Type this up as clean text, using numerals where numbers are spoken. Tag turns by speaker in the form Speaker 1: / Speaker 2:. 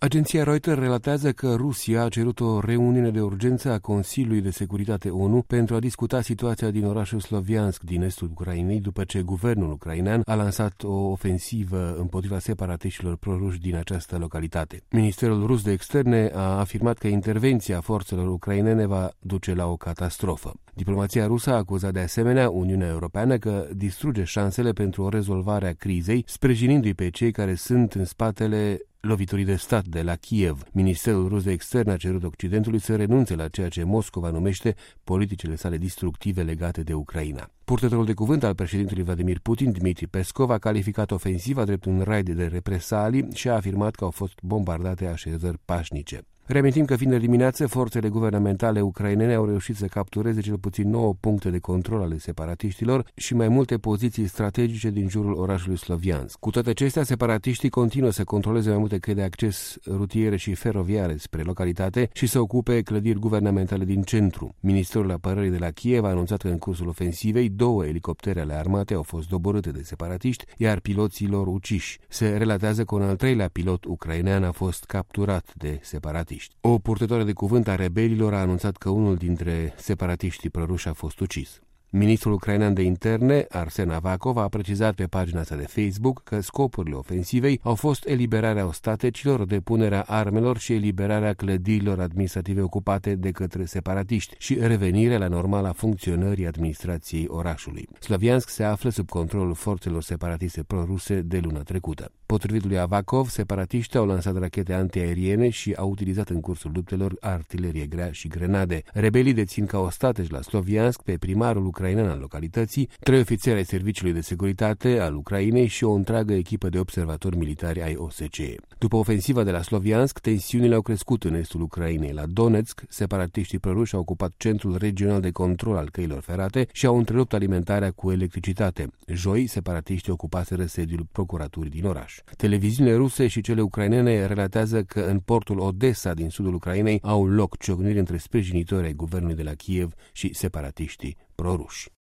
Speaker 1: Agenția Reuters relatează că Rusia a cerut o reuniune de urgență a Consiliului de Securitate ONU pentru a discuta situația din orașul Sloviansk din estul Ucrainei, după ce guvernul ucrainean a lansat o ofensivă împotriva separatiștilor proruși din această localitate. Ministerul rus de externe a afirmat că intervenția forțelor ucrainene va duce la o catastrofă. Diplomația rusă a acuzat de asemenea Uniunea Europeană că distruge șansele pentru o rezolvare a crizei, sprijinindu-i pe cei care sunt în spatele loviturii de stat de la Kiev. Ministerul rus de externe a cerut Occidentului să renunțe la ceea ce Moscova numește politicile sale destructive legate de Ucraina. Purtătorul de cuvânt al președintelui Vladimir Putin, Dmitri Peskov, a calificat ofensiva drept un raid de represalii și a afirmat că au fost bombardate așezări pașnice. Reamintim că vineri dimineață, forțele guvernamentale ucrainene au reușit să captureze cel puțin 9 puncte de control ale separatiștilor și mai multe poziții strategice din jurul orașului Sloviansk. Cu toate acestea, separatiștii continuă să controleze mai multe căi de acces rutiere și feroviare spre localitate și să ocupe clădiri guvernamentale din centru. Ministerul Apărării de la Kiev a anunțat că în cursul ofensivei 2 elicoptere ale armatei au fost doborâte de separatiști, iar piloții lor uciși. Se relatează că un al 3-lea pilot ucrainean a fost capturat de separatiști. O purtătoare de cuvânt a rebelilor a anunțat că unul dintre separatiștii prăruși a fost ucis. Ministrul ucrainean de interne, Arsen Avakov, a precizat pe pagina sa de Facebook că scopurile ofensivei au fost eliberarea ostatecilor, depunerea armelor și eliberarea clădirilor administrative ocupate de către separatiști și revenirea la normala funcționării administrației orașului. Sloviansk se află sub controlul forțelor separatiste proruse de luna trecută. Potrivit lui Avakov, separatiștii au lansat rachete antiaeriene și au utilizat în cursul luptelor artilerie grea și grenade. Rebelii dețin ca ostateci la Sloviansk pe primarul ucrainean al localității, 3 ofițeri ai Serviciului de Securitate al Ucrainei și o întreagă echipă de observatori militari ai OSCE. După ofensiva de la Sloviansk, tensiunile au crescut în estul Ucrainei. La Donetsk, separatiștii prăruși au ocupat centrul regional de control al căilor ferate și au întrerupt alimentarea cu electricitate. Joi, separatiștii ocupaseră sediul procuraturii din oraș. Televiziunile ruse și cele ucrainene relatează că în portul Odessa din sudul Ucrainei au loc ciocniri între sprijinitori ai guvernului de la Kiev și separatiștii proruși.